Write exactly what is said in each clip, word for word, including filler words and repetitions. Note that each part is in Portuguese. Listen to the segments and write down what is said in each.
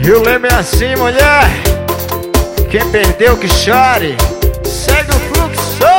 E o lema é assim, mulher: quem perdeu que chore, segue o fluxo.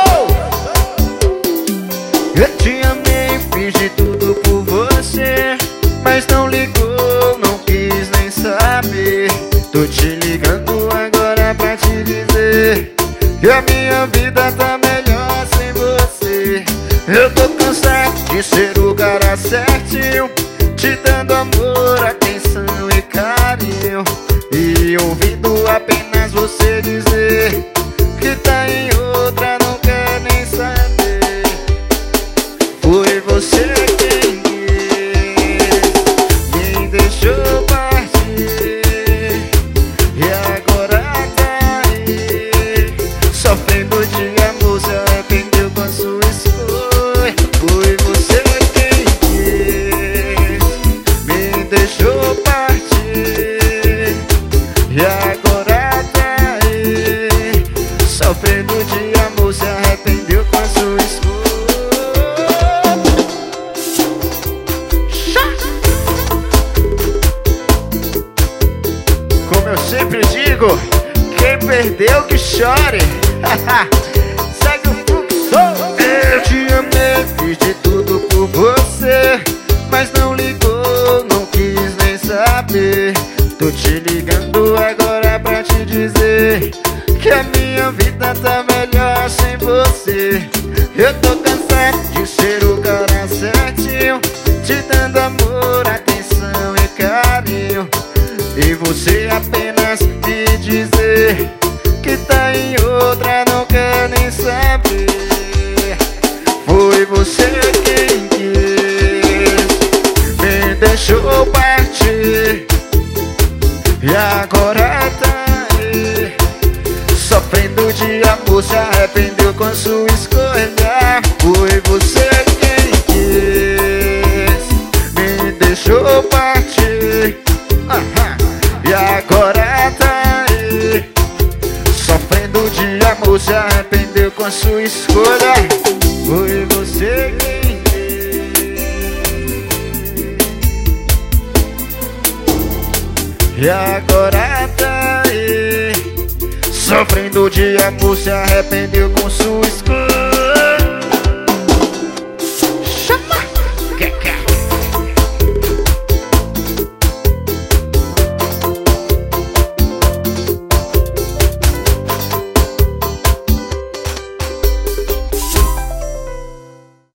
Eu te amei, fiz de tudo por você, mas não ligou, não quis nem saber. Tô te ligando agora pra te dizer que a minha vida tá melhor sem você. Eu tô cansado de ser o cara certinho, te dando amor, atenção e carinho, e ouvindo apenas você dizer que tá em outra, não quer nem saber. Foi você quem quis, me deixou partir, e agora tá aí sofrendo de amor, se arrependeu com a sua escolha. Foi você quem quis, me deixou partir, e agora tá aí sofrendo de amor, se arrependeu com a sua escolha. Como eu sempre digo, quem perdeu que chore. Segue o fluxo. Eu te amei, fiz de tudo por você, mas não ligou, não quis nem saber. Tô te ligando agora pra te dizer que a minha vida tá melhor sem você. Eu tô cansado de ser o cara certinho, te dando amor, atenção e carinho, e você apenas me dizer que tá em outra, não quer nem saber. Foi você quem quis, me deixou partir, e agora tá aí sofrendo de amor, se arrependeu com sua escolha. Foi você quem quis, me deixou partir, uh-huh. E agora tá aí sofrendo de amor, se arrependeu com sua escolha. Foi você quem quis, e agora tá aí sofrendo de amor, se arrependeu com sua escolha.